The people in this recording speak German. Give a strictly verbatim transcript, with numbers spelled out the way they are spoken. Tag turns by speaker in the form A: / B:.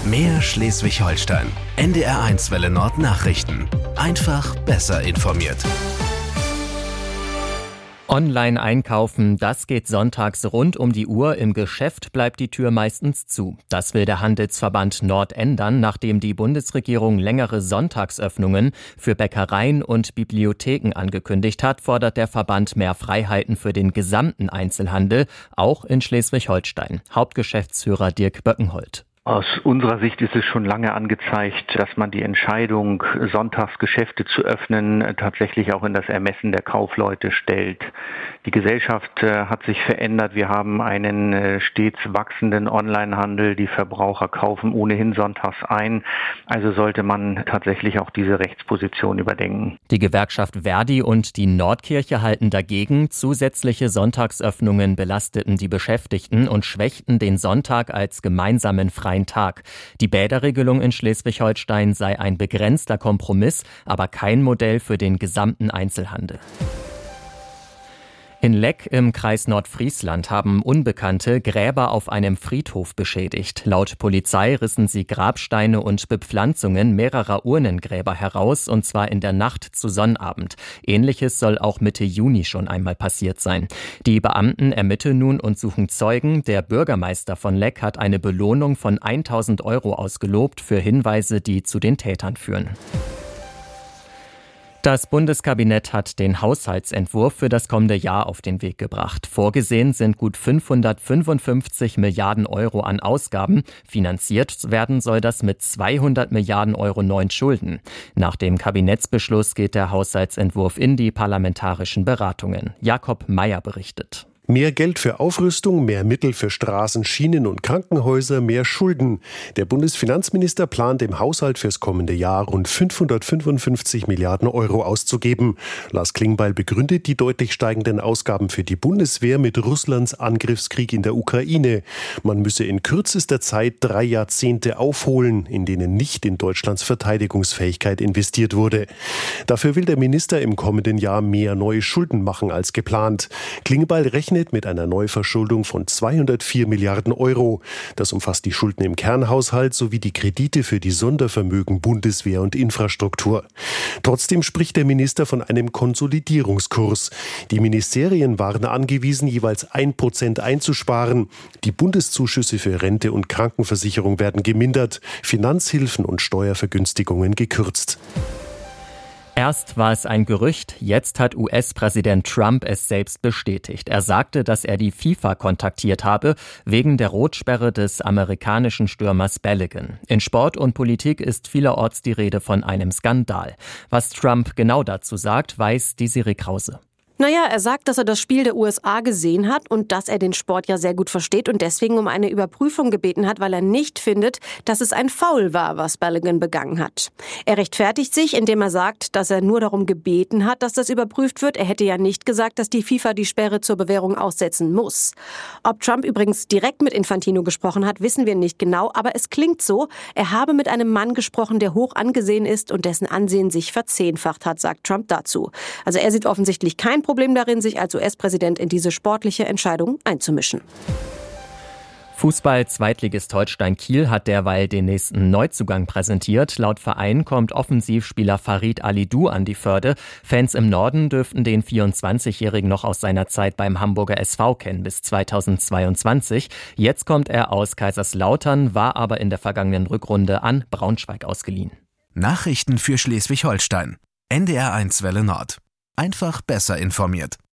A: Mehr Schleswig-Holstein. N D R eins Welle Nord Nachrichten. Einfach besser informiert.
B: Online einkaufen, das geht sonntags rund um die Uhr. Im Geschäft bleibt die Tür meistens zu. Das will der Handelsverband Nord ändern, nachdem die Bundesregierung längere Sonntagsöffnungen für Bäckereien und Bibliotheken angekündigt hat, fordert der Verband mehr Freiheiten für den gesamten Einzelhandel, auch in Schleswig-Holstein. Hauptgeschäftsführer Dirk Böckenholt.
C: Aus unserer Sicht ist es schon lange angezeigt, dass man die Entscheidung, sonntags Geschäfte zu öffnen, tatsächlich auch in das Ermessen der Kaufleute stellt. Die Gesellschaft hat sich verändert. Wir haben einen stets wachsenden Onlinehandel. Die Verbraucher kaufen ohnehin sonntags ein. Also sollte man tatsächlich auch diese Rechtsposition überdenken.
B: Die Gewerkschaft Verdi und die Nordkirche halten dagegen. Zusätzliche Sonntagsöffnungen belasteten die Beschäftigten und schwächten den Sonntag als gemeinsamen freien Tag. Die Bäderregelung in Schleswig-Holstein sei ein begrenzter Kompromiss, aber kein Modell für den gesamten Einzelhandel. In Leck im Kreis Nordfriesland haben Unbekannte Gräber auf einem Friedhof beschädigt. Laut Polizei rissen sie Grabsteine und Bepflanzungen mehrerer Urnengräber heraus, und zwar in der Nacht zu Sonnabend. Ähnliches soll auch Mitte Juni schon einmal passiert sein. Die Beamten ermitteln nun und suchen Zeugen. Der Bürgermeister von Leck hat eine Belohnung von tausend Euro ausgelobt für Hinweise, die zu den Tätern führen. Das Bundeskabinett hat den Haushaltsentwurf für das kommende Jahr auf den Weg gebracht. Vorgesehen sind gut fünfhundertfünfundfünfzig Milliarden Euro an Ausgaben. Finanziert werden soll das mit zweihundert Milliarden Euro neuen Schulden. Nach dem Kabinettsbeschluss geht der Haushaltsentwurf in die parlamentarischen Beratungen. Jakob Meyer berichtet.
D: Mehr Geld für Aufrüstung, mehr Mittel für Straßen, Schienen und Krankenhäuser, mehr Schulden. Der Bundesfinanzminister plant im Haushalt fürs kommende Jahr rund fünfhundertfünfundfünfzig Milliarden Euro auszugeben. Lars Klingbeil begründet die deutlich steigenden Ausgaben für die Bundeswehr mit Russlands Angriffskrieg in der Ukraine. Man müsse in kürzester Zeit drei Jahrzehnte aufholen, in denen nicht in Deutschlands Verteidigungsfähigkeit investiert wurde. Dafür will der Minister im kommenden Jahr mehr neue Schulden machen als geplant. Klingbeil rechnet mit einer Neuverschuldung von zweihundertvier Milliarden Euro. Das umfasst die Schulden im Kernhaushalt sowie die Kredite für die Sondervermögen Bundeswehr und Infrastruktur. Trotzdem spricht der Minister von einem Konsolidierungskurs. Die Ministerien waren angewiesen, jeweils ein Prozent einzusparen. Die Bundeszuschüsse für Rente und Krankenversicherung werden gemindert, Finanzhilfen und Steuervergünstigungen gekürzt.
B: Erst war es ein Gerücht, jetzt hat U S-Präsident Trump es selbst bestätigt. Er sagte, dass er die FIFA kontaktiert habe, wegen der Rotsperre des amerikanischen Stürmers Balogun. In Sport und Politik ist vielerorts die Rede von einem Skandal. Was Trump genau dazu sagt, weiß Desiree Krause.
E: Naja, er sagt, dass er das Spiel der U S A gesehen hat und dass er den Sport ja sehr gut versteht und deswegen um eine Überprüfung gebeten hat, weil er nicht findet, dass es ein Foul war, was Balogun begangen hat. Er rechtfertigt sich, indem er sagt, dass er nur darum gebeten hat, dass das überprüft wird. Er hätte ja nicht gesagt, dass die FIFA die Sperre zur Bewährung aussetzen muss. Ob Trump übrigens direkt mit Infantino gesprochen hat, wissen wir nicht genau, aber es klingt so, er habe mit einem Mann gesprochen, der hoch angesehen ist und dessen Ansehen sich verzehnfacht hat, sagt Trump dazu. Also er sieht offensichtlich kein Problem darin, sich als U S-Präsident in diese sportliche Entscheidung einzumischen.
B: Fußball-Zweitligist Holstein Kiel hat derweil den nächsten Neuzugang präsentiert. Laut Verein kommt Offensivspieler Farid Alidou an die Förde. Fans im Norden dürften den vierundzwanzigjährigen noch aus seiner Zeit beim Hamburger S V kennen bis zweitausendzweiundzwanzig. Jetzt kommt er aus Kaiserslautern, war aber in der vergangenen Rückrunde an Braunschweig ausgeliehen.
A: Nachrichten für Schleswig-Holstein. N D R eins Welle Nord. Einfach besser informiert.